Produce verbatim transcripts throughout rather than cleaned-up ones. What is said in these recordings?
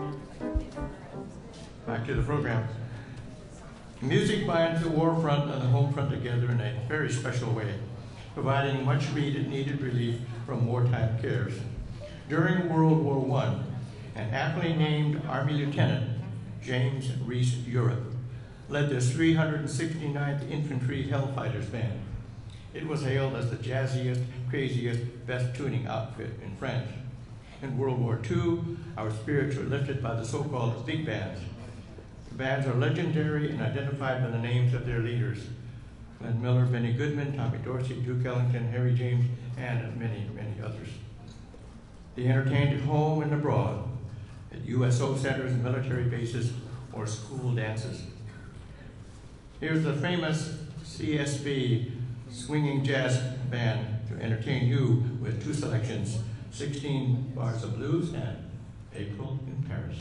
Back to the program. Music binds the war front and the home front together in a very special way, providing much needed, needed relief from wartime cares. During World War One, an aptly named Army Lieutenant, James Reese Europe, led the three hundred sixty-ninth Infantry Hellfighters Band. It was hailed as the jazziest, craziest, best tuning outfit in France. In World War Two, our spirits were lifted by the so-called big bands. The bands are legendary and identified by the names of their leaders: Glenn Miller, Benny Goodman, Tommy Dorsey, Duke Ellington, Harry James, and many, many others. They entertained at home and abroad, at U S O centers, military bases, or school dances. Here's the famous C S B Swinging Jazz Band to entertain you with two selections, sixteen Bars of Blues and April in Paris.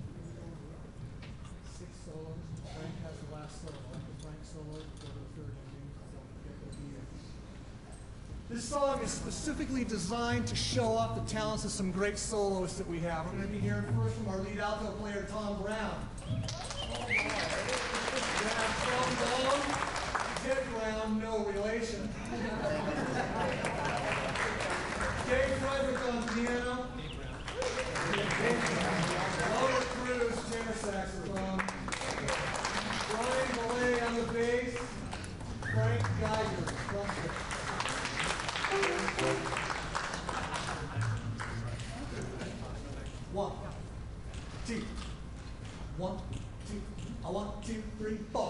Six solos. Frank has the last solo. Frank solo for the third ending. This song is specifically designed to show off the talents of some great soloists that we have. We're going to be hearing first from our lead alto player, Tom Brown. Ted Brown, no relation. Dave Frederick on piano. Robert Cruz, tenor saxophone. Brian Belay on the bass. Frank Geiger, trumpet. One, two, one, two, a one, two, three, four.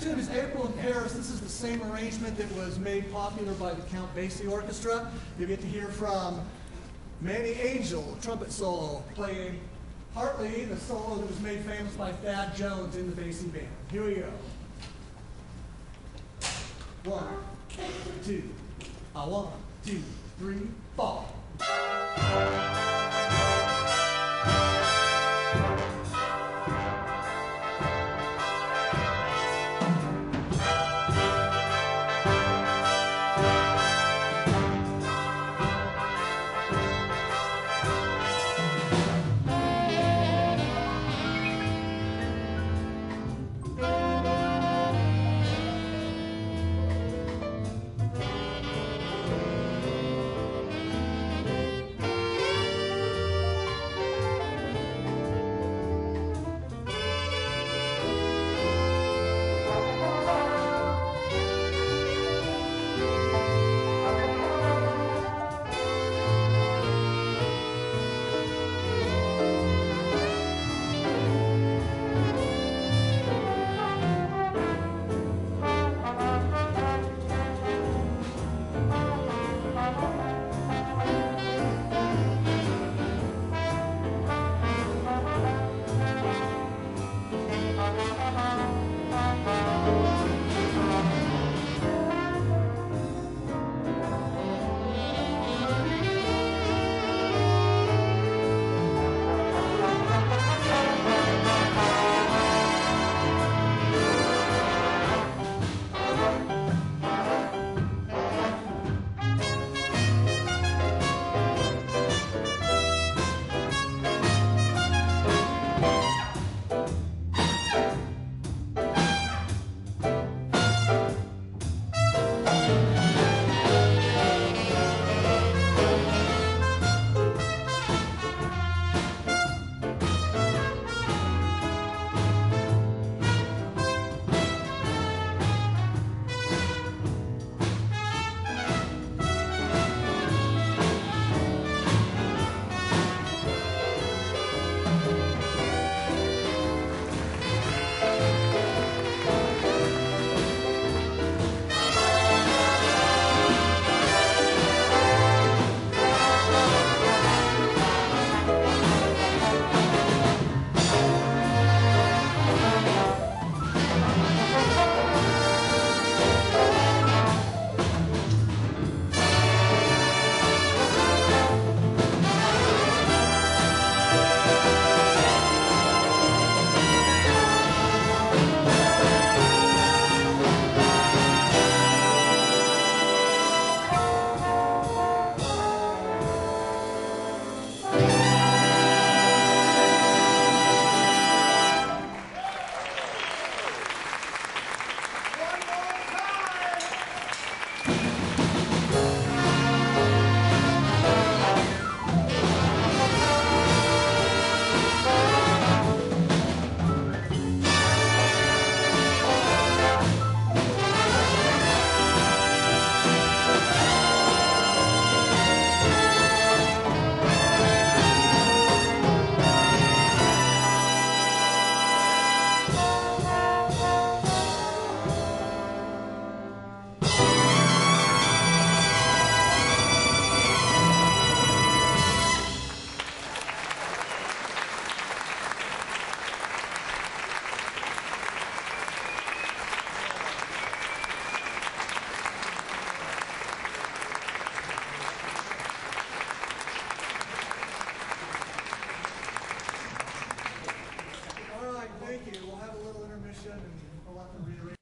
next tune is April in Paris. This is the same arrangement that was made popular by the Count Basie Orchestra. You get to hear from Manny Angel, trumpet solo, playing partly the solo that was made famous by Thad Jones in the Basie Band. Here we go. One, two, uh, one, two, three, four.